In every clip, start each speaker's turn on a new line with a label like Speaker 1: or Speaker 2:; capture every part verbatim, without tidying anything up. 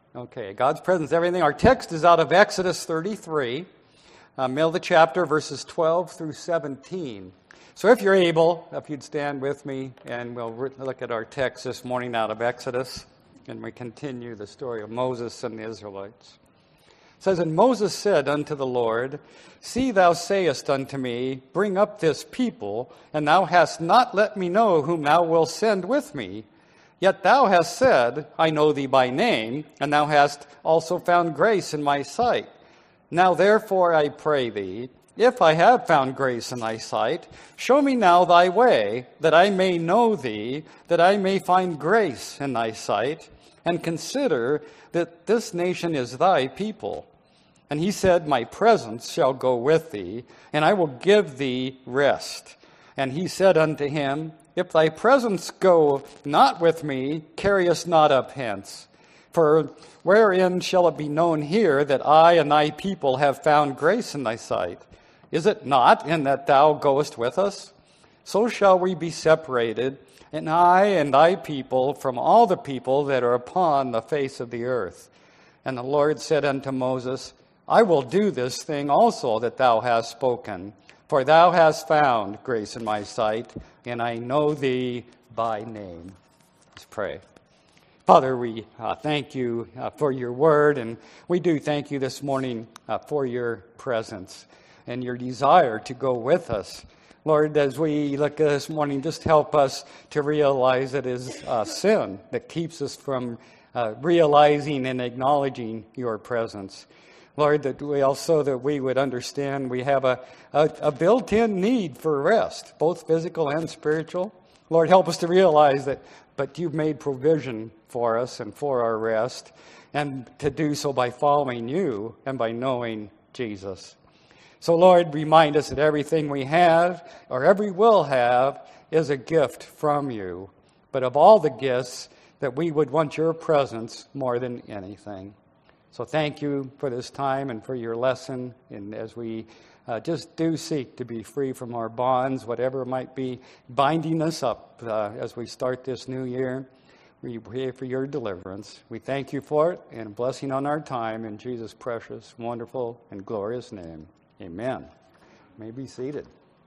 Speaker 1: Okay, God's presence, everything. Our text is out of Exodus thirty-three, uh, middle of the chapter, verses twelve through seventeen. So if you're able, if you'd stand with me, and we'll re- look at our text this morning out of Exodus, and we continue the story of Moses and the Israelites. It says, And Moses said unto the Lord, See, thou sayest unto me, Bring up this people, and thou hast not let me know whom thou wilt send with me. Yet thou hast said, I know thee by name, and thou hast also found grace in my sight. Now therefore I pray thee, if I have found grace in thy sight, show me now thy way, that I may know thee, that I may find grace in thy sight, and consider that this nation is thy people. And he said, My presence shall go with thee, and I will give thee rest. And he said unto him, If thy presence go not with me, carry us not up hence. For wherein shall it be known here that I and thy people have found grace in thy sight? Is it not in that thou goest with us? So shall we be separated, and I and thy people from all the people that are upon the face of the earth. And the Lord said unto Moses, I will do this thing also that thou hast spoken. For thou hast found grace in my sight, and I know thee by name. Let's pray. Father, we uh, thank you uh, for your word, and we do thank you this morning uh, for your presence and your desire to go with us. Lord, as we look at this morning, just help us to realize it is uh, sin that keeps us from uh, realizing and acknowledging your presence. Lord, that we also that we would understand we have a, a, a built-in need for rest, both physical and spiritual. Lord, help us to realize that, but you've made provision for us and for our rest, and to do so by following you and by knowing Jesus. So, Lord, remind us that everything we have, or every will have, is a gift from you. But of all the gifts, that we would want your presence more than anything. So thank you for this time and for your lesson. And as we uh, just do seek to be free from our bonds, whatever might be binding us up uh, as we start this new year, we pray for your deliverance. We thank you for it and blessing on our time in Jesus' precious, wonderful, and glorious name. Amen. You may be seated.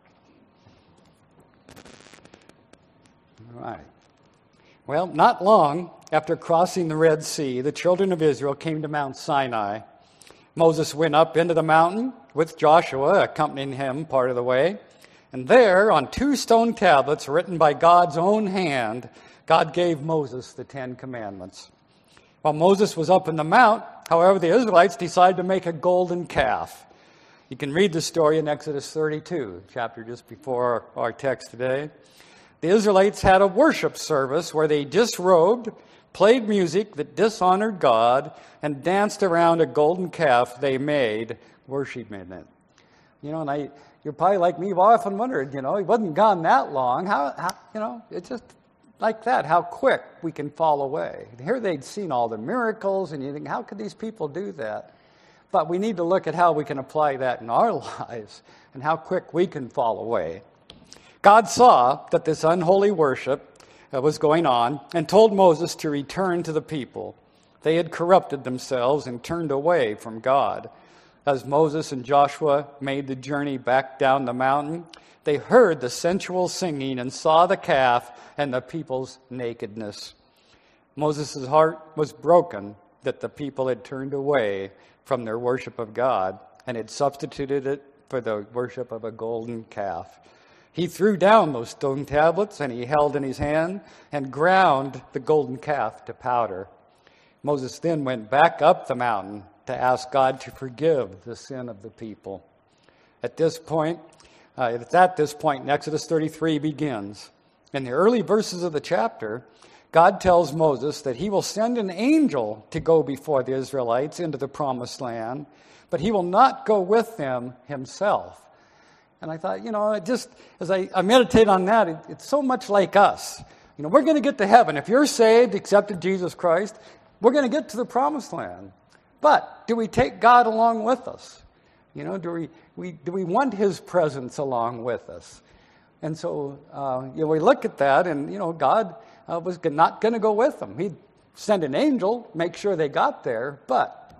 Speaker 1: All right. Well, not long after crossing the Red Sea, the children of Israel came to Mount Sinai. Moses went up into the mountain with Joshua accompanying him part of the way. And there, on two stone tablets written by God's own hand, God gave Moses the Ten Commandments. While Moses was up in the mount, however, the Israelites decided to make a golden calf. You can read the story in Exodus thirty-two, chapter just before our text today. The Israelites had a worship service where they disrobed, played music that dishonored God, and danced around a golden calf they made, worshiping it. You know, and I, you're probably like me, you've often wondered, you know, it wasn't gone that long. How, how, you know, it's just like that, how quick we can fall away. Here they'd seen all the miracles, and you think, how could these people do that? But we need to look at how we can apply that in our lives and how quick we can fall away. God saw that this unholy worship was going on and told Moses to return to the people. They had corrupted themselves and turned away from God. As Moses and Joshua made the journey back down the mountain, they heard the sensual singing and saw the calf and the people's nakedness. Moses' heart was broken that the people had turned away from their worship of God and had substituted it for the worship of a golden calf. He threw down those stone tablets, and he held in his hand and ground the golden calf to powder. Moses then went back up the mountain to ask God to forgive the sin of the people. At this point, uh, it's at this point in Exodus thirty-three begins. In the early verses of the chapter, God tells Moses that he will send an angel to go before the Israelites into the promised land, but he will not go with them himself. And I thought, you know, it just as I, I meditate on that, it, it's so much like us. You know, we're going to get to heaven. If you're saved, accepted Jesus Christ, we're going to get to the promised land. But do we take God along with us? You know, do we, we do we want his presence along with us? And so, uh, you know, we look at that, and, you know, God uh, was not going to go with them. He send an angel, make sure they got there, but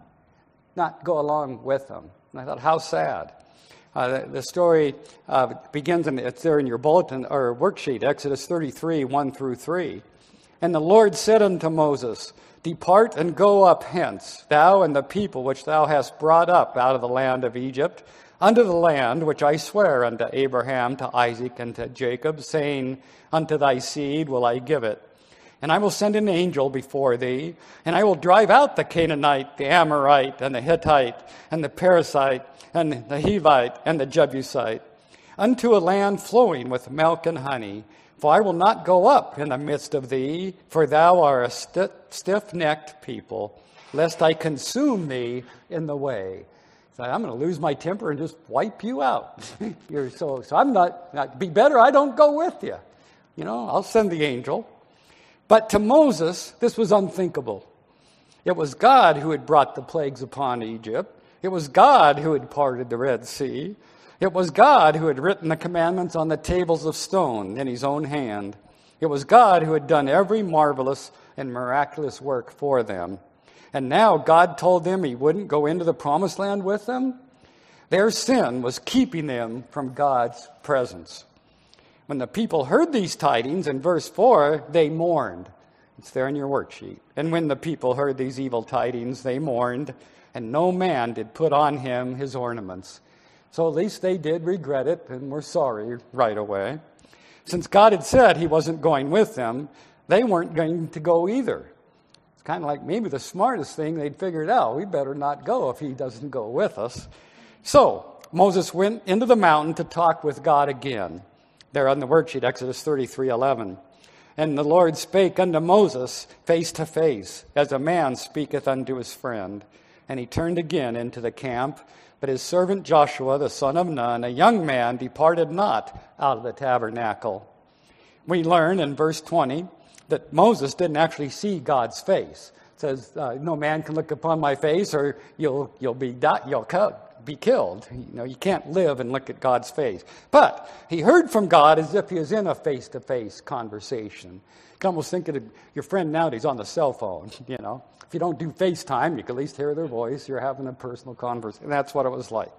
Speaker 1: not go along with them. And I thought, how sad. Uh, the, the story uh, begins, and it's there in your bulletin or worksheet, Exodus thirty-three, one through three. And the Lord said unto Moses, Depart and go up hence, thou and the people which thou hast brought up out of the land of Egypt, unto the land which I swear unto Abraham, to Isaac, and to Jacob, saying, Unto thy seed will I give it. And I will send an angel before thee, and I will drive out the Canaanite, the Amorite, and the Hittite, and the Perizzite, and the Hivite, and the Jebusite, unto a land flowing with milk and honey. For I will not go up in the midst of thee, for thou art a st- stiff-necked people, lest I consume thee in the way. So I'm going to lose my temper and just wipe you out. You're so, so I'm not, not, be better I don't go with you. You know, I'll send the angel. But to Moses, this was unthinkable. It was God who had brought the plagues upon Egypt. It was God who had parted the Red Sea. It was God who had written the commandments on the tables of stone in his own hand. It was God who had done every marvelous and miraculous work for them. And now God told them he wouldn't go into the promised land with them. Their sin was keeping them from God's presence. When the people heard these tidings, in verse four, they mourned. It's there in your worksheet. And when the people heard these evil tidings, they mourned, and no man did put on him his ornaments. So at least they did regret it and were sorry right away. Since God had said he wasn't going with them, they weren't going to go either. It's kind of like maybe the smartest thing they'd figured out. We better not go if he doesn't go with us. So Moses went into the mountain to talk with God again. There on the worksheet, Exodus thirty-three eleven. And the Lord spake unto Moses face to face, as a man speaketh unto his friend. And he turned again into the camp. But his servant Joshua, the son of Nun, a young man, departed not out of the tabernacle. We learn in verse twenty that Moses didn't actually see God's face. It says, uh, no man can look upon my face or you'll you'll be di- you'll be killed. You know, you can't live and look at God's face. But he heard from God as if he was in a face-to-face conversation. You can almost think of your friend nowadays on the cell phone, you know. If you don't do FaceTime, you can at least hear their voice. You're having a personal conversation. And that's what it was like.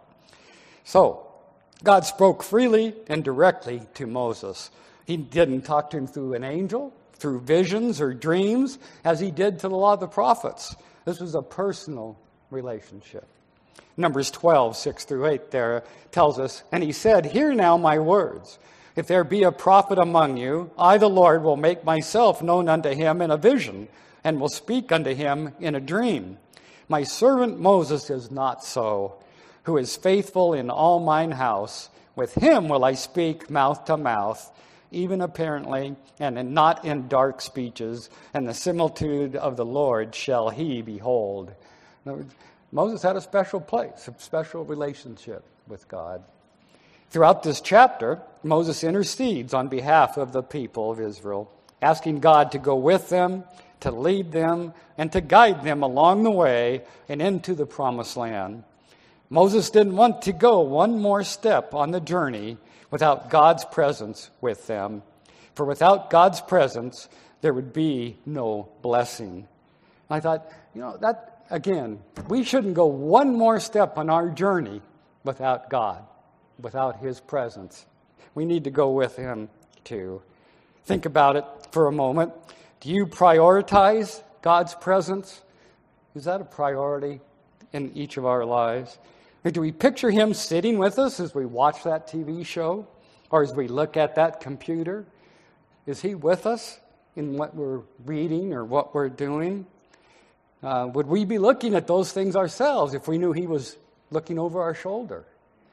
Speaker 1: So, God spoke freely and directly to Moses. He didn't talk to him through an angel, through visions or dreams, as he did to a lot of the prophets. This was a personal relationship. Numbers twelve, six through eight there tells us, And he said, Hear now my words. If there be a prophet among you, I the Lord will make myself known unto him in a vision, and will speak unto him in a dream. My servant Moses is not so, who is faithful in all mine house. With him will I speak mouth to mouth, even apparently, and not in dark speeches, and the similitude of the Lord shall he behold. In other words, Moses had a special place, a special relationship with God. Throughout this chapter, Moses intercedes on behalf of the people of Israel, asking God to go with them, to lead them, and to guide them along the way and into the promised land. Moses didn't want to go one more step on the journey without God's presence with them. For without God's presence, there would be no blessing. I thought, you know, that, again, we shouldn't go one more step on our journey without God, without his presence. We need to go with him too. Think about it for a moment. Do you prioritize God's presence? Is that a priority in each of our lives? Or do we picture him sitting with us as we watch that T V show or as we look at that computer? Is he with us in what we're reading or what we're doing? Uh, would we be looking at those things ourselves if we knew he was looking over our shoulder?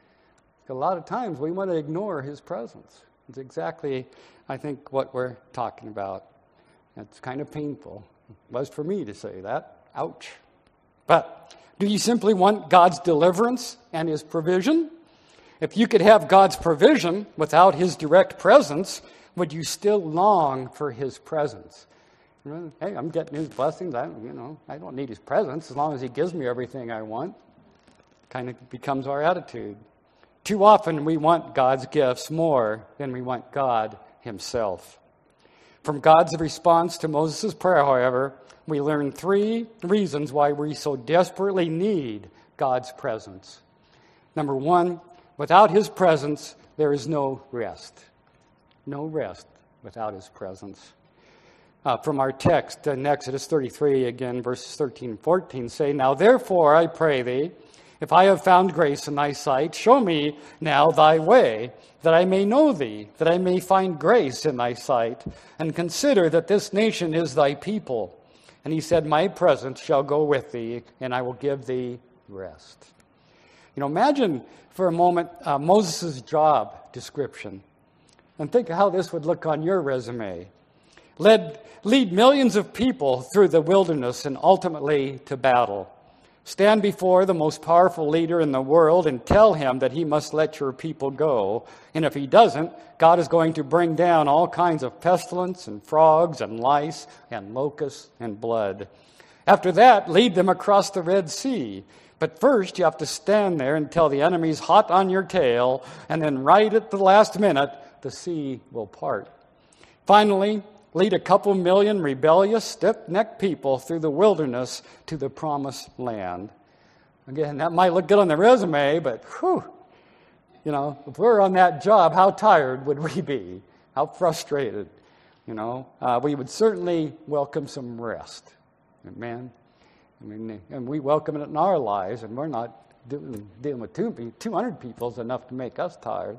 Speaker 1: A lot of times we want to ignore his presence. It's exactly, I think, what we're talking about. It's kind of painful. It was for me to say that. Ouch. But do you simply want God's deliverance and his provision? If you could have God's provision without his direct presence, would you still long for his presence? Hey, I'm getting his blessings. I, you know, I don't need his presence as long as he gives me everything I want. Kind of becomes our attitude. Too often we want God's gifts more than we want God himself. From God's response to Moses' prayer, however, we learn three reasons why we so desperately need God's presence. Number one, without his presence, there is no rest. No rest without his presence. Uh, from our text in Exodus thirty-three, again, verses thirteen and fourteen, say, "Now therefore I pray thee, if I have found grace in thy sight, show me now thy way, that I may know thee, that I may find grace in thy sight, and consider that this nation is thy people." And he said, "My presence shall go with thee, and I will give thee rest." You know, imagine for a moment uh, Moses' job description, and think of how this would look on your resume. Led, lead millions of people through the wilderness and ultimately to battle. Stand before the most powerful leader in the world and tell him that he must let your people go. And if he doesn't, God is going to bring down all kinds of pestilence and frogs and lice and locusts and blood. After that, lead them across the Red Sea. But first, you have to stand there until the enemy's hot on your tail, and then right at the last minute, the sea will part. Finally, lead a couple million rebellious, stiff-necked people through the wilderness to the promised land. Again, that might look good on the resume, but whew, you know, if we're on that job, how tired would we be? How frustrated? You know, uh, we would certainly welcome some rest. Amen. I mean, and we welcome it in our lives, and we're not doing, dealing with two, two hundred people is enough to make us tired.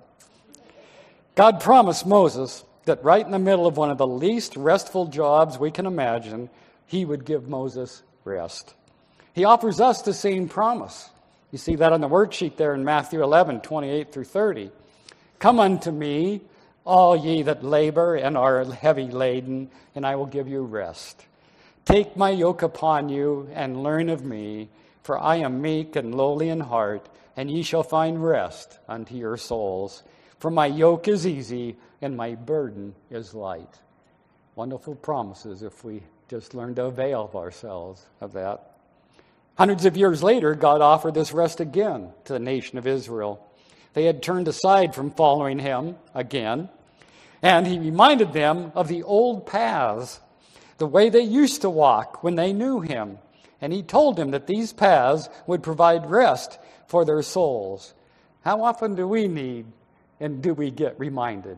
Speaker 1: God promised Moses that right in the middle of one of the least restful jobs we can imagine, he would give Moses rest. He offers us the same promise. You see that on the worksheet there in Matthew eleven, twenty-eight through thirty. "Come unto me, all ye that labor and are heavy laden, and I will give you rest. Take my yoke upon you and learn of me, for I am meek and lowly in heart, and ye shall find rest unto your souls. For my yoke is easy and my burden is light." Wonderful promises if we just learn to avail of ourselves of that. Hundreds of years later, God offered this rest again to the nation of Israel. They had turned aside from following him again, and he reminded them of the old paths, the way they used to walk when they knew him. And he told them that these paths would provide rest for their souls. How often do we need and do we get reminded?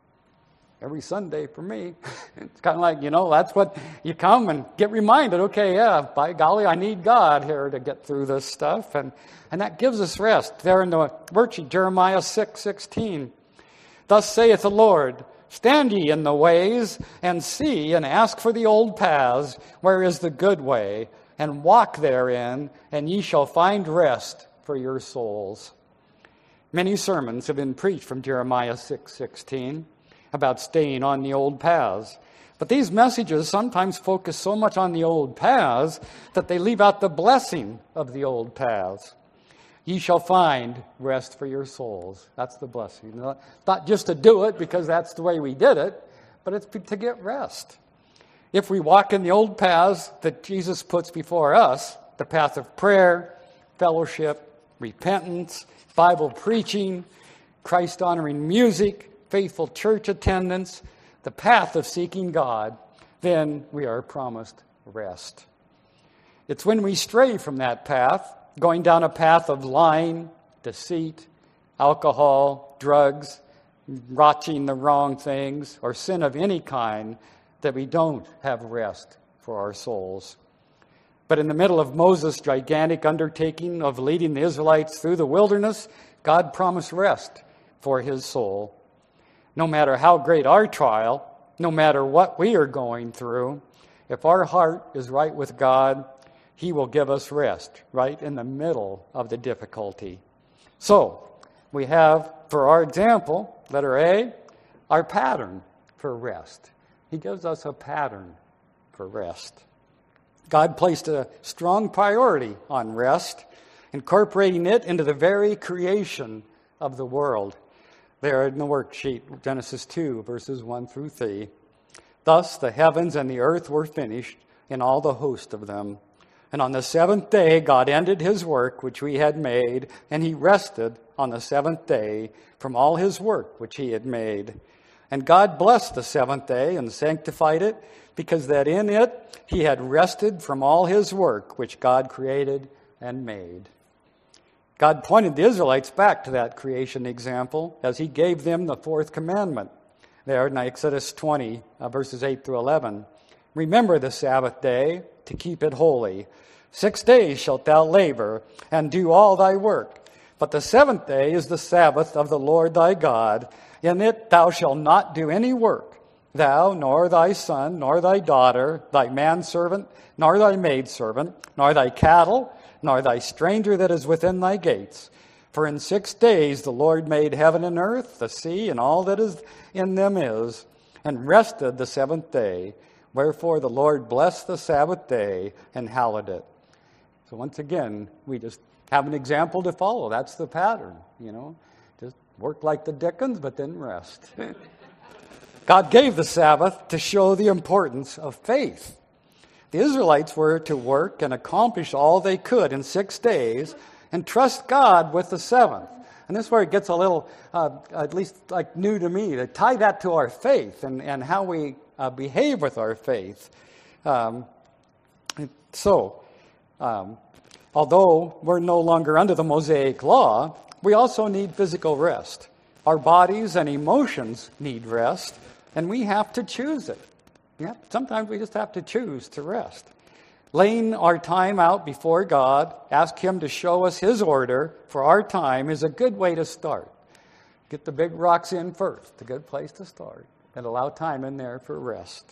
Speaker 1: Every Sunday for me. It's kind of like, you know, that's what you come and get reminded. Okay, yeah, by golly, I need God here to get through this stuff. And, and that gives us rest. There in the worksheet, Jeremiah six sixteen. "Thus saith the Lord, stand ye in the ways, and see, and ask for the old paths, where is the good way, and walk therein, and ye shall find rest for your souls." Many sermons have been preached from Jeremiah six sixteen about staying on the old paths. But these messages sometimes focus so much on the old paths that they leave out the blessing of the old paths. Ye shall find rest for your souls. That's the blessing. Not just to do it because that's the way we did it, but it's to get rest. If we walk in the old paths that Jesus puts before us, the path of prayer, fellowship, repentance, Bible preaching, Christ-honoring music, faithful church attendance, the path of seeking God, then we are promised rest. It's when we stray from that path, going down a path of lying, deceit, alcohol, drugs, watching the wrong things, or sin of any kind, that we don't have rest for our souls. But in the middle of Moses' gigantic undertaking of leading the Israelites through the wilderness, God promised rest for his soul. No matter how great our trial, no matter what we are going through, if our heart is right with God, he will give us rest right in the middle of the difficulty. So, we have, for our example, letter A, our pattern for rest. He gives us a pattern for rest. God placed a strong priority on rest, incorporating it into the very creation of the world. There in the worksheet, Genesis two, verses one through three. "Thus the heavens and the earth were finished, and all the host of them. And on the seventh day God ended his work which he had made, and he rested on the seventh day from all his work which he had made. And God blessed the seventh day and sanctified it, because that in it he had rested from all his work which God created and made. God pointed the Israelites back to that creation example as he gave them the fourth commandment there in Exodus twenty, uh, verses eight through eleven. Remember the Sabbath day to keep it holy. Six days shalt thou labor and do all thy work. But the seventh day is the Sabbath of the Lord thy God. In it thou shalt not do any work, thou, nor thy son, nor thy daughter, thy manservant, nor thy maidservant, nor thy cattle, nor thy stranger that is within thy gates. For in six days the Lord made heaven and earth, the sea, and all that is in them is, and rested the seventh day. Wherefore the Lord blessed the Sabbath day and hallowed it. So once again, we just have an example to follow. That's the pattern, you know. Just work like the Dickens, but then rest. God gave the Sabbath to show the importance of faith. The Israelites were to work and accomplish all they could in six days and trust God with the seventh. And this is where it gets a little, uh, at least like new to me, to tie that to our faith and, and how we uh, behave with our faith. Um, so, um, although we're no longer under the Mosaic law, we also need physical rest. Our bodies and emotions need rest, and we have to choose it. Yeah, sometimes we just have to choose to rest. Laying our time out before God, ask him to show us his order for our time, is a good way to start. Get the big rocks in first, a good place to start, and allow time in there for rest.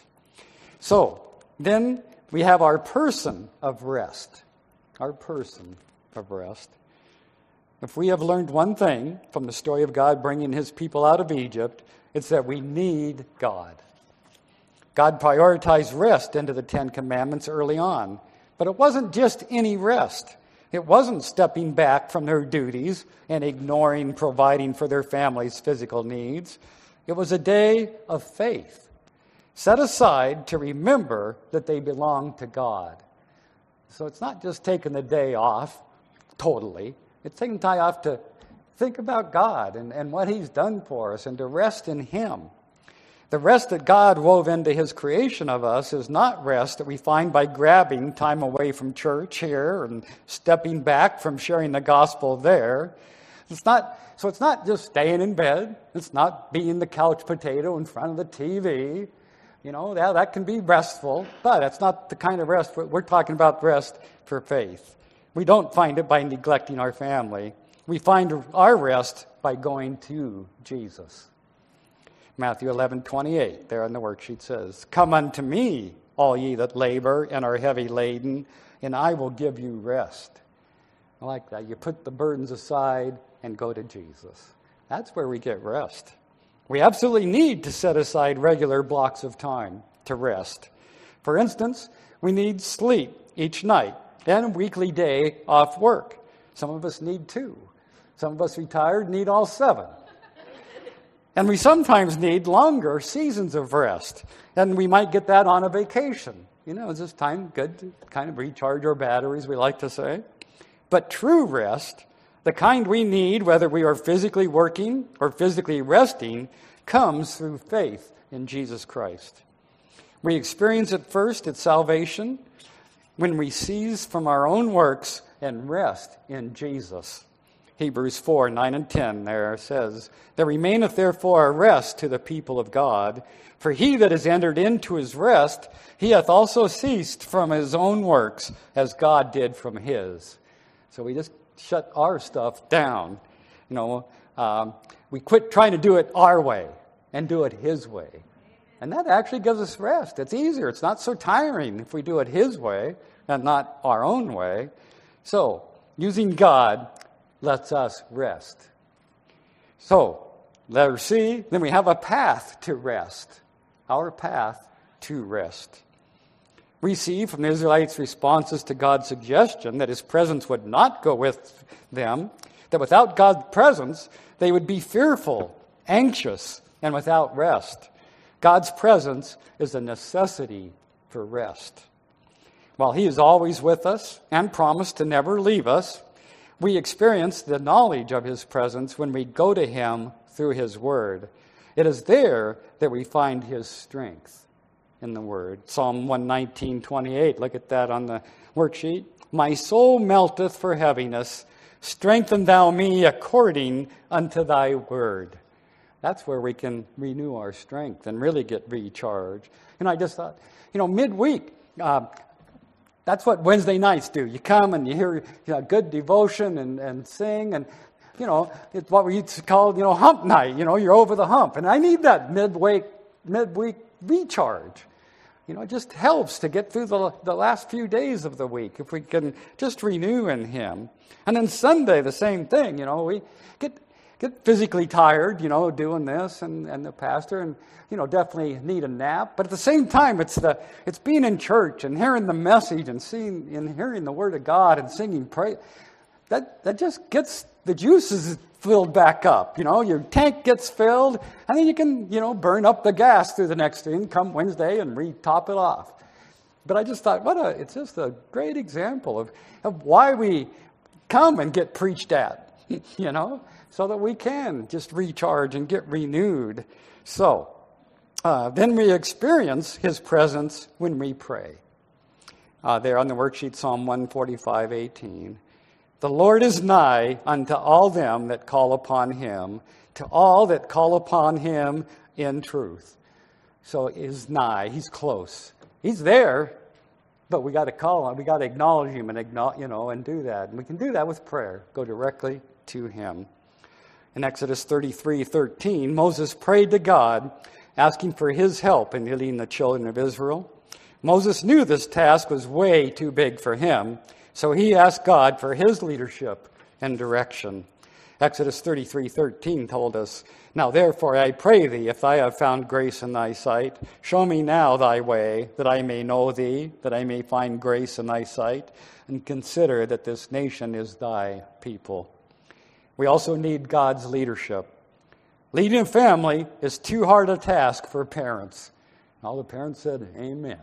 Speaker 1: So, then we have our person of rest. Our person of rest. If we have learned one thing from the story of God bringing his people out of Egypt, it's that we need God. God prioritized rest into the Ten Commandments early on. But it wasn't just any rest. It wasn't stepping back from their duties and ignoring providing for their family's physical needs. It was a day of faith, set aside to remember that they belong to God. So it's not just taking the day off totally. It's taking time off to think about God and, and what he's done for us and to rest in him. The rest that God wove into his creation of us is not rest that we find by grabbing time away from church here and stepping back from sharing the gospel there. It's not, so it's not just staying in bed. It's not being the couch potato in front of the T V. You know, yeah, that can be restful, but that's not the kind of rest. We're talking about rest for faith. We don't find it by neglecting our family. We find our rest by going to Jesus. Matthew eleven twenty-eight, there on the worksheet says, "Come unto me, all ye that labor and are heavy laden, and I will give you rest." I like that. You put the burdens aside and go to Jesus. That's where we get rest. We absolutely need to set aside regular blocks of time to rest. For instance, we need sleep each night and a weekly day off work. Some of us need two. Some of us retired need all seven. And we sometimes need longer seasons of rest. And we might get that on a vacation. You know, it's just time good to kind of recharge our batteries, we like to say. But true rest, the kind we need, whether we are physically working or physically resting, comes through faith in Jesus Christ. We experience it first at salvation when we cease from our own works and rest in Jesus. Hebrews four, nine and ten there says, "There remaineth therefore a rest to the people of God. For he that is entered into his rest, he hath also ceased from his own works, as God did from his." So we just shut our stuff down. You know, um, we quit trying to do it our way and do it his way. And that actually gives us rest. It's easier. It's not so tiring if we do it his way and not our own way. So, using God lets us rest. So, letter C, then we have a path to rest. Our path to rest. We see from the Israelites' responses to God's suggestion that his presence would not go with them, that without God's presence, they would be fearful, anxious, and without rest. God's presence is a necessity for rest. While he is always with us and promised to never leave us, we experience the knowledge of his presence when we go to him through his word. It is there that we find his strength in the Word. Psalm one nineteen, twenty-eight, look at that on the worksheet. My soul melteth for heaviness. Strengthen thou me according unto thy word. That's where we can renew our strength and really get recharged. And I just thought, you know, midweek, uh, that's what Wednesday nights do. You come and you hear you know, good devotion and, and sing, and, you know, it's what we used to call, you know, hump night. You know, you're over the hump. And I need that midweek, midweek recharge. You know, it just helps to get through the, the last few days of the week if we can just renew in him. And then Sunday, the same thing. You know, we get get physically tired, you know, doing this and, and the pastor, and, you know, definitely need a nap. But at the same time, it's the it's being in church and hearing the message and seeing and hearing the Word of God and singing praise. That that just gets the juices filled back up. You know, your tank gets filled, and then you can, you know, burn up the gas through the next thing come Wednesday and re-top it off. But I just thought, what a, it's just a great example of, of why we come and get preached at, you know, so that we can just recharge and get renewed. So, uh, then we experience his presence when we pray. Uh, there on the worksheet, Psalm one forty-five, eighteen. The Lord is nigh unto all them that call upon him, to all that call upon him in truth. So is nigh, he's close. He's there, but we got to call him, we got to acknowledge him and acknowledge, you know, and do that. And we can do that with prayer. Go directly to him. In Exodus thirty-three, thirteen, Moses prayed to God, asking for his help in leading the children of Israel. Moses knew this task was way too big for him, so he asked God for his leadership and direction. Exodus thirty-three, thirteen told us, Now therefore I pray thee, if I have found grace in thy sight, show me now thy way, that I may know thee, that I may find grace in thy sight, and consider that this nation is thy people. We also need God's leadership. Leading a family is too hard a task for parents. All the parents said, amen.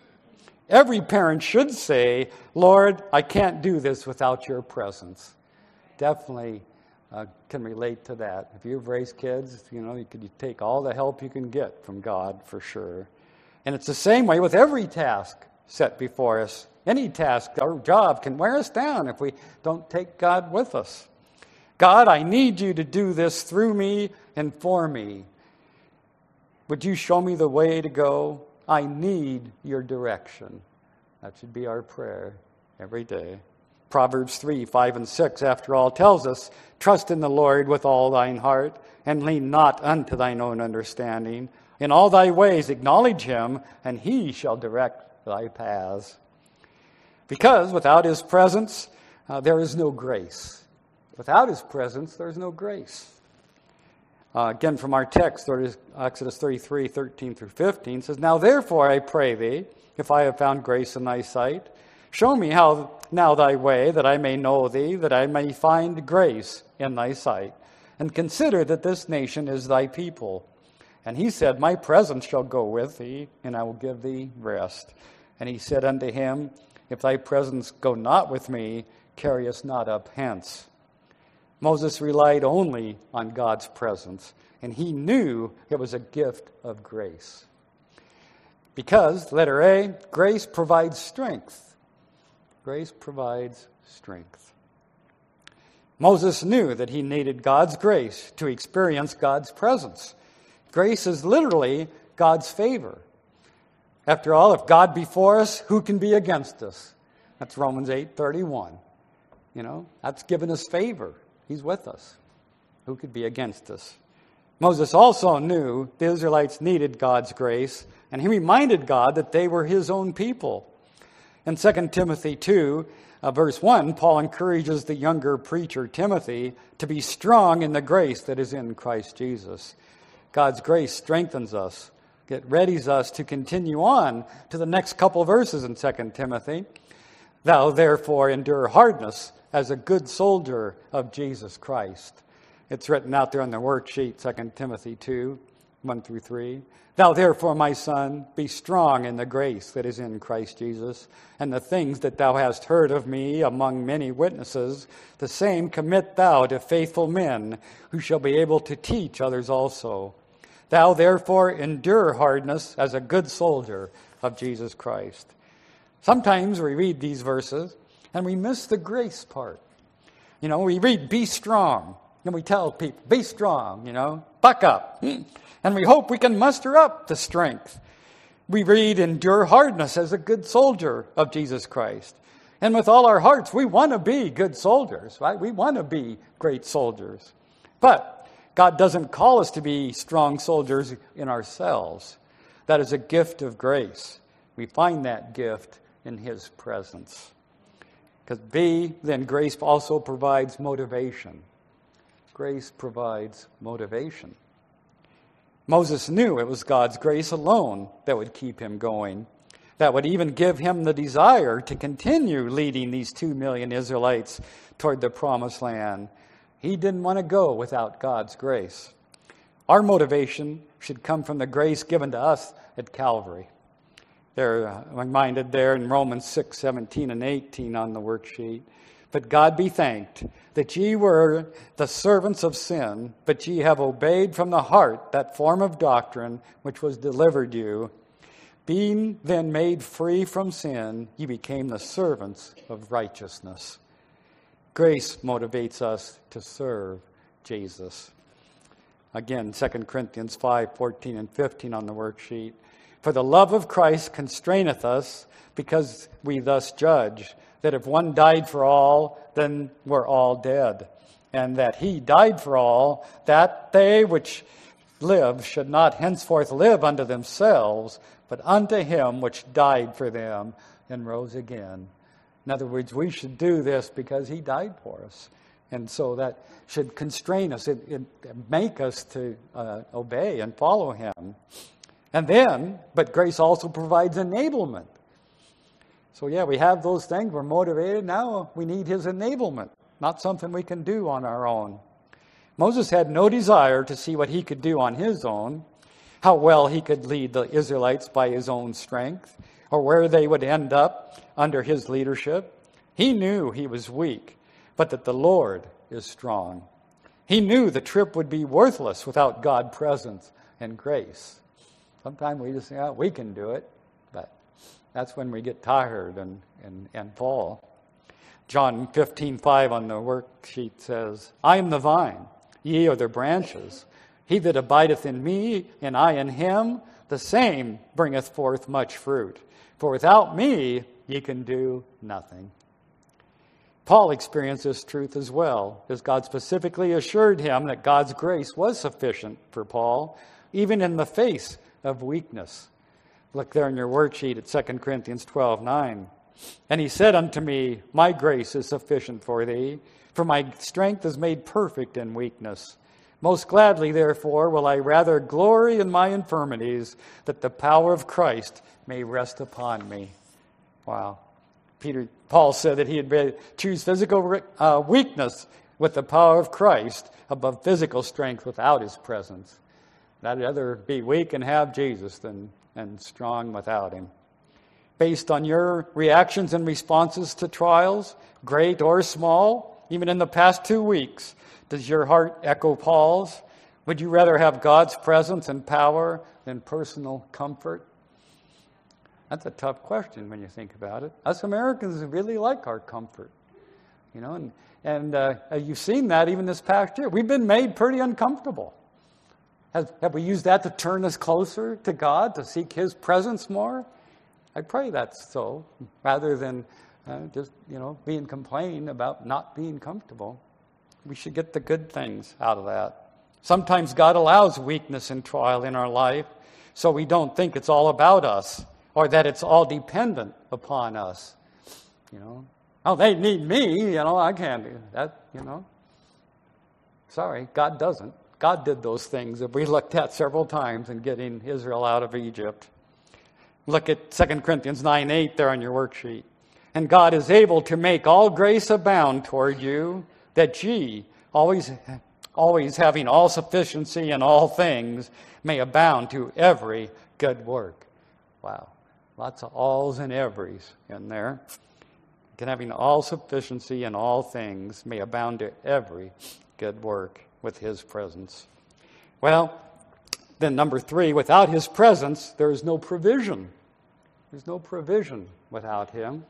Speaker 1: Every parent should say, Lord, I can't do this without your presence. Definitely uh, can relate to that. If you've raised kids, you know, you could take all the help you can get from God for sure. And it's the same way with every task set before us. Any task or job can wear us down if we don't take God with us. God, I need you to do this through me and for me. Would you show me the way to go? I need your direction. That should be our prayer every day. Proverbs three, five, and six, after all, tells us, Trust in the Lord with all thine heart, and lean not unto thine own understanding. In all thy ways acknowledge him, and he shall direct thy paths. Because without his presence, uh, there is no grace. Without his presence, there is no grace. Uh, again, from our text, Exodus thirty-three, thirteen through fifteen, says, Now therefore I pray thee, if I have found grace in thy sight, show me how now thy way, that I may know thee, that I may find grace in thy sight, and consider that this nation is thy people. And he said, My presence shall go with thee, and I will give thee rest. And he said unto him, If thy presence go not with me, carry us not up hence. Moses relied only on God's presence, and he knew it was a gift of grace. Because, letter A, grace provides strength. Grace provides strength. Moses knew that he needed God's grace to experience God's presence. Grace is literally God's favor. After all, if God be for us, who can be against us? That's Romans eight thirty-one. You know, that's given us favor. He's with us. Who could be against us? Moses also knew the Israelites needed God's grace, and he reminded God that they were his own people. In Second Timothy two, uh, verse one, Paul encourages the younger preacher, Timothy, to be strong in the grace that is in Christ Jesus. God's grace strengthens us. It readies us to continue on to the next couple verses in Second Timothy. Thou therefore endure hardness as a good soldier of Jesus Christ. It's written out there on the worksheet, Second Timothy two, one through three. Thou therefore, my son, be strong in the grace that is in Christ Jesus, and the things that thou hast heard of me among many witnesses, the same commit thou to faithful men, who shall be able to teach others also. Thou therefore endure hardness as a good soldier of Jesus Christ. Sometimes we read these verses and we miss the grace part. You know, we read, be strong. And we tell people, be strong, you know, buck up. And we hope we can muster up the strength. We read, endure hardness as a good soldier of Jesus Christ. And with all our hearts, we want to be good soldiers, right? We want to be great soldiers. But God doesn't call us to be strong soldiers in ourselves. That is a gift of grace. We find that gift in His presence. Because B, then grace also provides motivation. Grace provides motivation. Moses knew it was God's grace alone that would keep him going, that would even give him the desire to continue leading these two million Israelites toward the promised land. He didn't want to go without God's grace. Our motivation should come from the grace given to us at Calvary. They're reminded there in Romans six, seventeen and eighteen on the worksheet. But God be thanked that ye were the servants of sin, but ye have obeyed from the heart that form of doctrine which was delivered you. Being then made free from sin, ye became the servants of righteousness. Grace motivates us to serve Jesus. Again, Second Corinthians five, fourteen and fifteen on the worksheet. For the love of Christ constraineth us, because we thus judge, that if one died for all, then we're all dead. And that he died for all, that they which live should not henceforth live unto themselves, but unto him which died for them and rose again. In other words, we should do this because he died for us. And so that should constrain us, it, it make us to uh, obey and follow him. And then, but grace also provides enablement. So yeah, we have those things, we're motivated. Now we need his enablement, not something we can do on our own. Moses had no desire to see what he could do on his own, how well he could lead the Israelites by his own strength, or where they would end up under his leadership. He knew he was weak, but that the Lord is strong. He knew the trip would be worthless without God's presence and grace. Sometimes we just think, oh, we can do it, but that's when we get tired and, and, and fall. John fifteen five on the worksheet says, I am the vine, ye are the branches. He that abideth in me, and I in him, the same bringeth forth much fruit. For without me ye can do nothing. Paul experienced this truth as well, as God specifically assured him that God's grace was sufficient for Paul, even in the face of weakness. Look there in your worksheet at Second Corinthians twelve nine. And he said unto me, my grace is sufficient for thee, for my strength is made perfect in weakness. Most gladly, therefore, will I rather glory in my infirmities, that the power of Christ may rest upon me. Wow. Peter, Paul said that he had choose physical uh, weakness with the power of Christ above physical strength without his presence. I'd rather be weak and have Jesus than and strong without him. Based on your reactions and responses to trials, great or small, even in the past two weeks, does your heart echo Paul's? Would you rather have God's presence and power than personal comfort? That's a tough question when you think about it. Us Americans really like our comfort, you know, and and uh, you've seen that even this past year. We've been made pretty uncomfortable. Have, have we used that to turn us closer to God, to seek his presence more? I pray that's so, rather than uh, just, you know, being complained about not being comfortable. We should get the good things out of that. Sometimes God allows weakness and trial in our life so we don't think it's all about us or that it's all dependent upon us. You know, oh, they need me, you know, I can't do that, you know. Sorry, God doesn't. God did those things that we looked at several times in getting Israel out of Egypt. Look at Second Corinthians nine eight there on your worksheet. And God is able to make all grace abound toward you, that ye, always, always having all sufficiency in all things, may abound to every good work. Wow. Lots of alls and everys in there. And having all sufficiency in all things may abound to every good work with his presence. Well, Then number three, without his presence, there is no provision. There's no provision without him.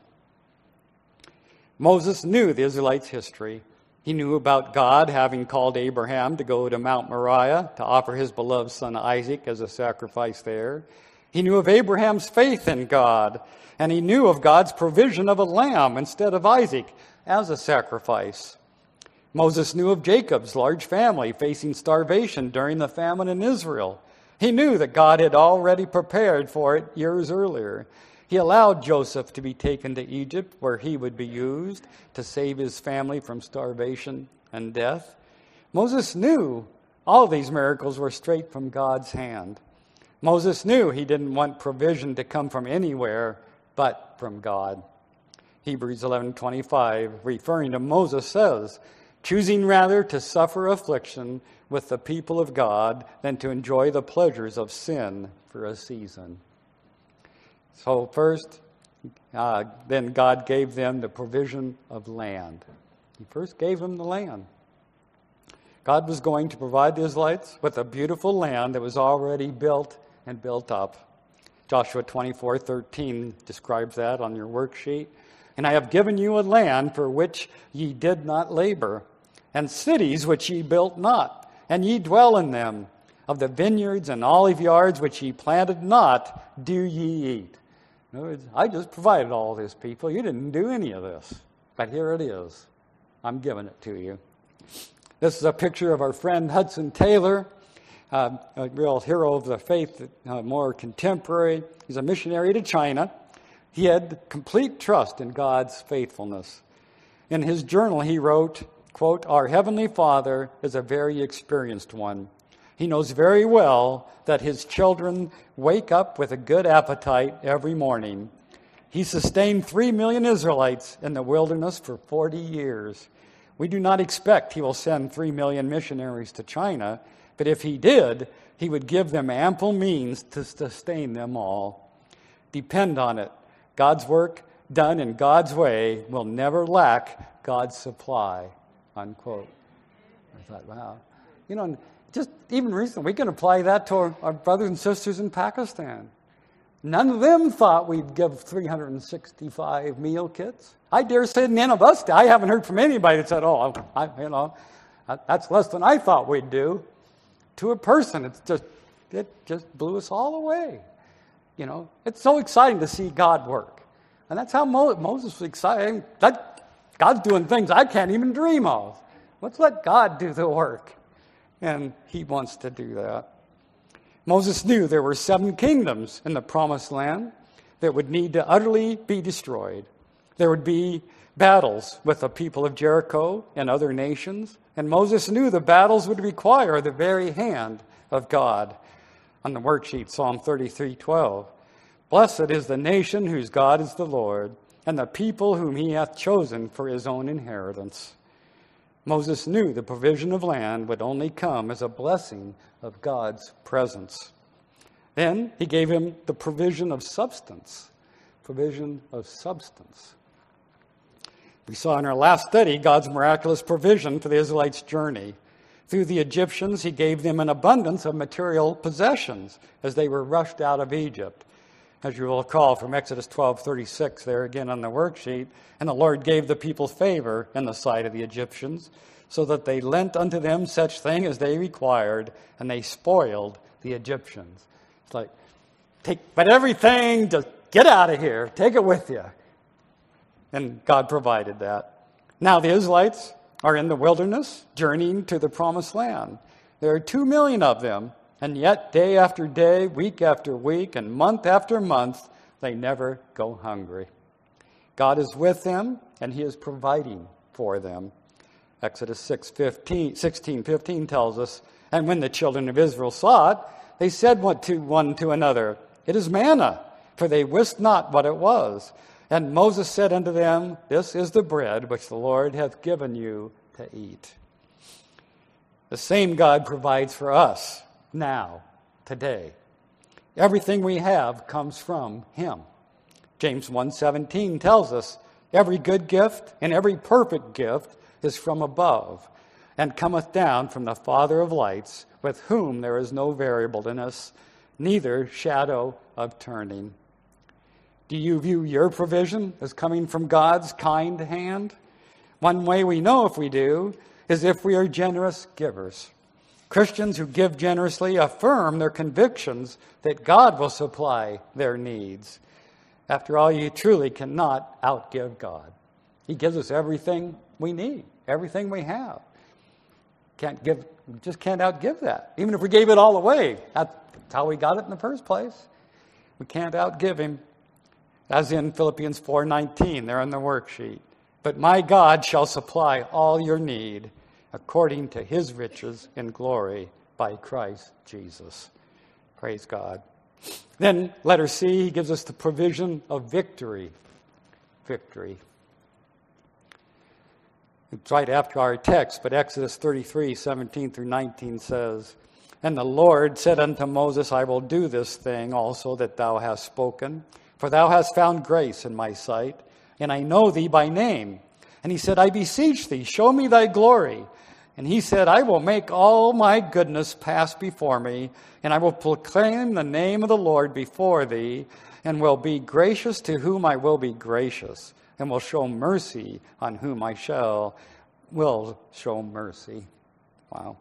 Speaker 1: Moses knew the Israelites' history. He knew about God having called Abraham to go to Mount Moriah to offer his beloved son Isaac as a sacrifice there. He knew of Abraham's faith in God, and he knew of God's provision of a lamb instead of Isaac as a sacrifice. Moses knew of Jacob's large family facing starvation during the famine in Israel. He knew that God had already prepared for it years earlier. He allowed Joseph to be taken to Egypt, where he would be used to save his family from starvation and death. Moses knew all these miracles were straight from God's hand. Moses knew he didn't want provision to come from anywhere but from God. Hebrews eleven twenty-five, referring to Moses, says, choosing rather to suffer affliction with the people of God than to enjoy the pleasures of sin for a season. So first, uh, then God gave them the provision of land. He first gave them the land. God was going to provide the Israelites with a beautiful land that was already built and built up. Joshua twenty-four thirteen describes that on your worksheet. And I have given you a land for which ye did not labor, and cities which ye built not, and ye dwell in them. Of the vineyards and olive yards which ye planted not, do ye eat. In other words, I just provided all this, people. You didn't do any of this. But here it is. I'm giving it to you. This is a picture of our friend Hudson Taylor, uh, a real hero of the faith, uh, more contemporary. He's a missionary to China. He had complete trust in God's faithfulness. In his journal, he wrote, quote, our Heavenly Father is a very experienced one. He knows very well that his children wake up with a good appetite every morning. He sustained three million Israelites in the wilderness for forty years. We do not expect he will send three million missionaries to China, but if he did, he would give them ample means to sustain them all. Depend on it. God's work done in God's way will never lack God's supply, unquote. I thought, wow. You know, just even recently, we can apply that to our, our brothers and sisters in Pakistan. None of them thought we'd give three hundred sixty-five meal kits. I dare say none of us did. I haven't heard from anybody that said, oh, I, you know, that's less than I thought we'd do. To a person, it's just, it just blew us all away. You know, it's so exciting to see God work. And that's how Mo- Moses was excited. That, God's doing things I can't even dream of. Let's let God do the work. And he wants to do that. Moses knew there were seven kingdoms in the promised land that would need to utterly be destroyed. There would be battles with the people of Jericho and other nations. And Moses knew the battles would require the very hand of God. On the worksheet, Psalm thirty-three twelve. Blessed is the nation whose God is the Lord, and the people whom he hath chosen for his own inheritance. Moses knew the provision of land would only come as a blessing of God's presence. Then he gave him the provision of substance. Provision of substance. We saw in our last study God's miraculous provision for the Israelites' journey. Through the Egyptians, he gave them an abundance of material possessions as they were rushed out of Egypt. As you will recall from Exodus twelve thirty-six, there again on the worksheet, and the Lord gave the people favor in the sight of the Egyptians, so that they lent unto them such thing as they required, and they spoiled the Egyptians. It's like, take but everything, just get out of here, take it with you. And God provided that. Now the Israelites are in the wilderness, journeying to the promised land. There are two million of them, and yet day after day, week after week, and month after month, they never go hungry. God is with them, and he is providing for them. Exodus six fifteen, sixteen fifteen tells us, and when the children of Israel saw it, they said one to, one to another, it is manna, for they wist not what it was. And Moses said unto them, this is the bread which the Lord hath given you to eat. The same God provides for us now, today. Everything we have comes from him. James one seventeen tells us, every good gift and every perfect gift is from above, and cometh down from the Father of lights, with whom there is no variableness, neither shadow of turning. Do you view your provision as coming from God's kind hand? One way we know if we do is if we are generous givers. Christians who give generously affirm their convictions that God will supply their needs. After all, you truly cannot outgive God. He gives us everything we need, everything we have. Can't give, just can't outgive that. Even if we gave it all away, that's how we got it in the first place. We can't outgive him. As in Philippians four nineteen, there on the worksheet. But my God shall supply all your need according to his riches in glory by Christ Jesus. Praise God. Then, letter C, he gives us the provision of victory. Victory. It's right after our text, but Exodus thirty-three, seventeen through nineteen says, And the Lord said unto Moses, I will do this thing also that thou hast spoken, for thou hast found grace in my sight, and I know thee by name. And he said, I beseech thee, show me thy glory. And he said, I will make all my goodness pass before me, and I will proclaim the name of the Lord before thee, and will be gracious to whom I will be gracious, and will show mercy on whom I shall, will show mercy. Wow.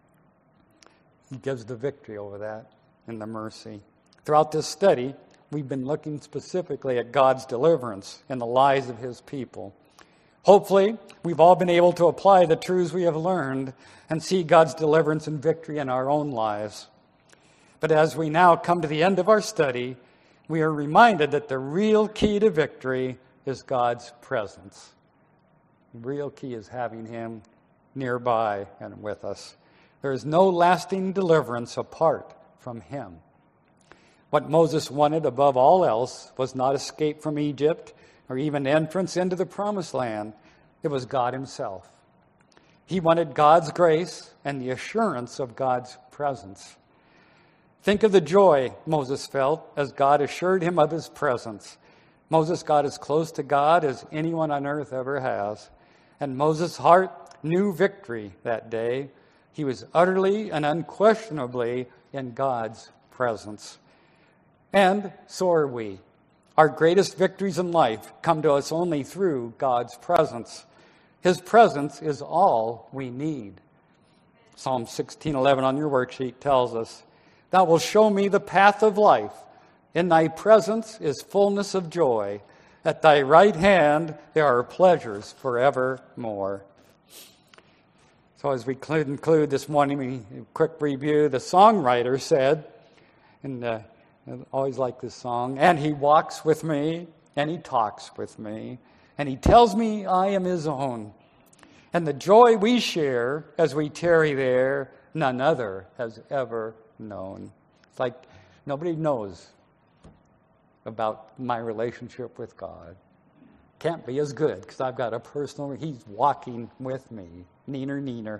Speaker 1: He gives the victory over that and the mercy. Throughout this study, we've been looking specifically at God's deliverance in the lives of his people. Hopefully, we've all been able to apply the truths we have learned and see God's deliverance and victory in our own lives. But as we now come to the end of our study, we are reminded that the real key to victory is God's presence. The real key is having him nearby and with us. There is no lasting deliverance apart from him. What Moses wanted above all else was not escape from Egypt or even entrance into the promised land. It was God himself. He wanted God's grace and the assurance of God's presence. Think of the joy Moses felt as God assured him of his presence. Moses got as close to God as anyone on earth ever has. And Moses' heart knew victory that day. He was utterly and unquestionably in God's presence. And so are we. Our greatest victories in life come to us only through God's presence. His presence is all we need. Psalm sixteen eleven on your worksheet tells us, Thou wilt show me the path of life. In thy presence is fullness of joy. At thy right hand there are pleasures forevermore. So as we conclude this morning, we quick review. The songwriter said, and uh, I always like this song, and he walks with me, and he talks with me, and he tells me I am his own. And the joy we share as we tarry there, none other has ever known. It's like nobody knows about my relationship with God. Can't be as good because I've got a personal, he's walking with me. Neener, neener.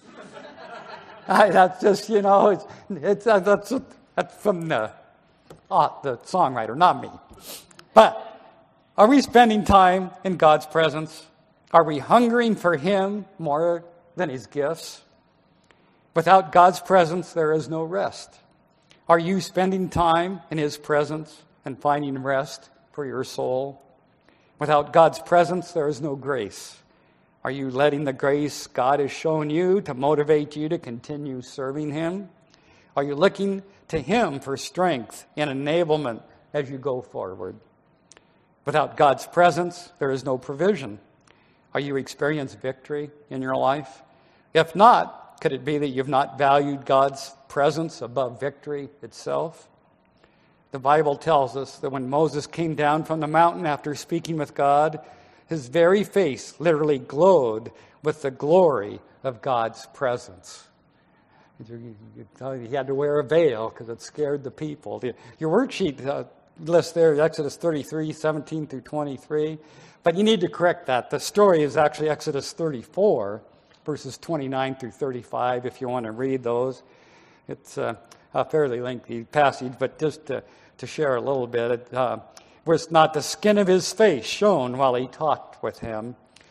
Speaker 1: I, that's just, you know, it's, it's uh, that's, that's from the Uh, the songwriter, not me. But are we spending time in God's presence? Are we hungering for him more than his gifts? Without God's presence, there is no rest. Are you spending time in his presence and finding rest for your soul? Without God's presence, there is no grace. Are you letting the grace God has shown you to motivate you to continue serving him? Are you looking to him for strength and enablement as you go forward? Without God's presence, there is no provision. Are you experiencing victory in your life? If not, could it be that you've not valued God's presence above victory itself? The Bible tells us that when Moses came down from the mountain after speaking with God, his very face literally glowed with the glory of God's presence. He had to wear a veil because it scared the people. Your worksheet uh, list there, Exodus thirty-three, seventeen through twenty-three. But you need to correct that. The story is actually Exodus thirty-four, verses twenty-nine through thirty-five, if you want to read those. It's uh, a fairly lengthy passage, but just to, to share a little bit, it uh, was not the skin of his face shone while he talked with him,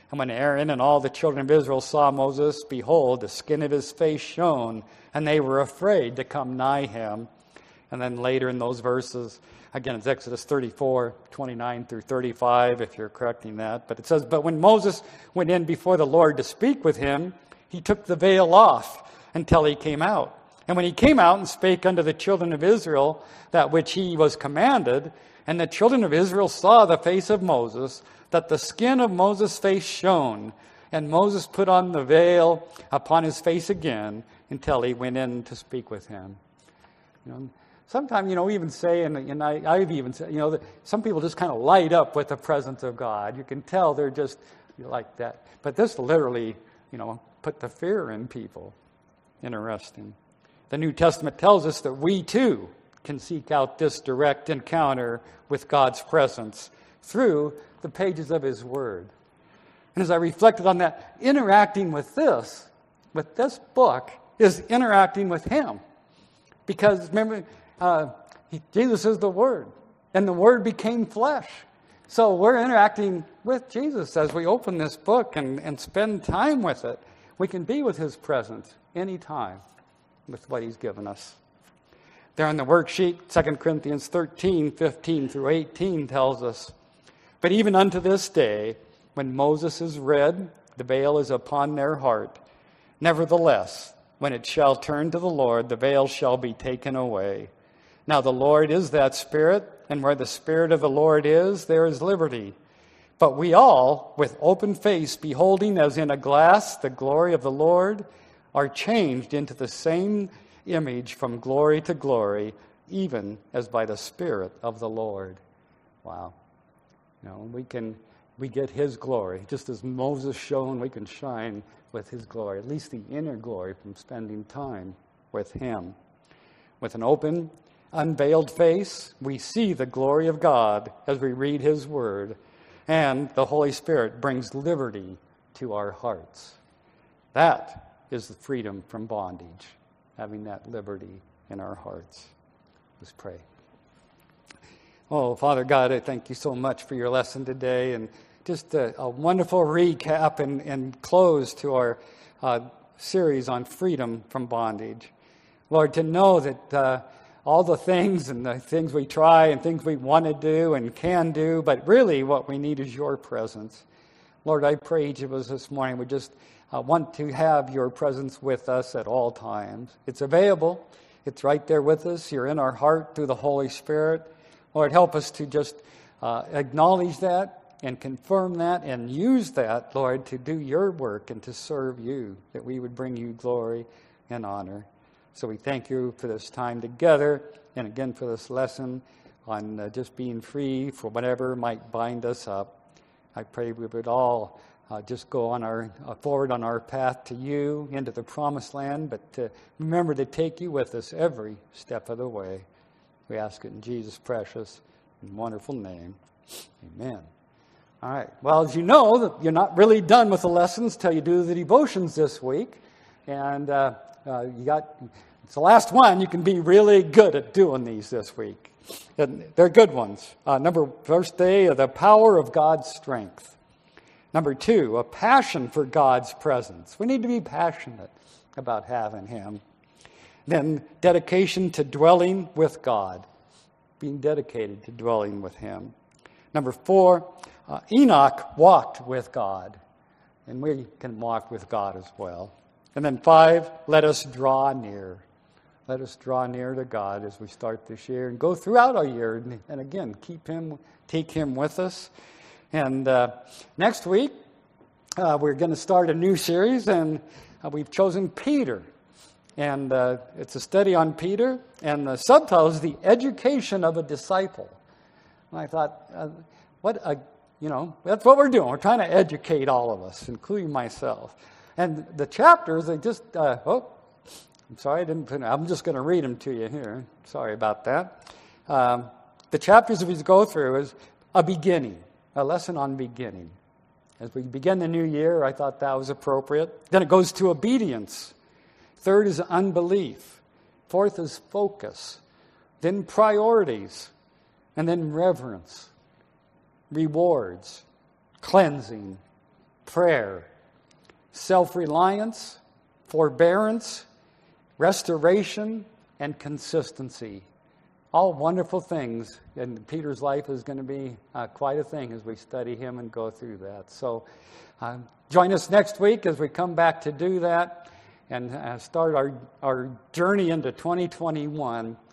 Speaker 1: And when Aaron and all the children of Israel saw Moses, behold, the skin of his face shone, and they were afraid to come nigh him. And then later in those verses, again, it's Exodus thirty-four, twenty-nine through thirty-five, if you're correcting that. But it says, but when Moses went in before the Lord to speak with him, he took the veil off until he came out. And when he came out and spake unto the children of Israel that which he was commanded, and the children of Israel saw the face of Moses, that the skin of Moses' face shone, and Moses put on the veil upon his face again until he went in to speak with him. You know, sometimes, you know, we even say, and, and I, I've even said, you know, that some people just kind of light up with the presence of God. You can tell they're just like that. But this literally, you know, put the fear in people. Interesting. The New Testament tells us that we too can seek out this direct encounter with God's presence through the pages of His Word. And as I reflected on that, interacting with this, with this book, is interacting with Him. Because remember, uh, he, Jesus is the Word, and the Word became flesh. So we're interacting with Jesus as we open this book and, and spend time with it. We can be with His presence anytime with what He's given us. There on the worksheet, Second Corinthians thirteen, fifteen through eighteen tells us, but even unto this day, when Moses is read, the veil is upon their heart. Nevertheless, when it shall turn to the Lord, the veil shall be taken away. Now the Lord is that Spirit, and where the Spirit of the Lord is, there is liberty. But we all, with open face, beholding as in a glass the glory of the Lord, are changed into the same image from glory to glory, even as by the Spirit of the Lord. Wow. You know, we can we get His glory. Just as Moses shone, we can shine with His glory, at least the inner glory from spending time with Him. With an open, unveiled face, we see the glory of God as we read His Word, and the Holy Spirit brings liberty to our hearts. That is the freedom from bondage, having that liberty in our hearts. Let's pray. Oh, Father God, I thank You so much for Your lesson today, and just a, a wonderful recap and, and close to our uh, series on freedom from bondage. Lord, to know that uh, all the things and the things we try and things we want to do and can do, but really what we need is Your presence. Lord, I pray each of us this morning would just uh, want to have Your presence with us at all times. It's available. It's right there with us. You're in our heart through the Holy Spirit. Lord, help us to just uh, acknowledge that and confirm that and use that, Lord, to do Your work and to serve You, that we would bring You glory and honor. So we thank You for this time together, and again for this lesson on uh, just being free for whatever might bind us up. I pray we would all uh, just go on our uh, forward on our path to You, into the promised land, but to remember to take You with us every step of the way. We ask it in Jesus' precious and wonderful name. Amen. All right. Well, as you know, that you're not really done with the lessons till you do the devotions this week. And uh, uh, you got it's the last one. You can be really good at doing these this week. And they're good ones. Uh, number first day, the power of God's strength. Number two, a passion for God's presence. We need to be passionate about having Him. Then dedication to dwelling with God, being dedicated to dwelling with Him. Number four, uh, Enoch walked with God, and we can walk with God as well. And then five, let us draw near. Let us draw near to God as we start this year and go throughout our year. And, and again, keep Him, take Him with us. And uh, next week, uh, we're going to start a new series, and uh, we've chosen Peter. And uh, it's a study on Peter, and the subtitle is The Education of a Disciple. And I thought, uh, what a, you know, that's what we're doing. We're trying to educate all of us, including myself. And the chapters, they just, uh, oh, I'm sorry, I didn't put, I'm just going to read them to you here. Sorry about that. Um, the chapters that we go through is a beginning, a lesson on beginning. As we begin the new year, I thought that was appropriate. Then it goes to obedience. Third is unbelief. Fourth is focus. Then priorities. And then reverence. Rewards. Cleansing. prayer, self-reliance, forbearance, restoration, and consistency. All wonderful things, and Peter's life is going to be uh, quite a thing as we study him and go through that. So uh, join us next week as we come back to do that and uh, start our, our journey into twenty twenty-one.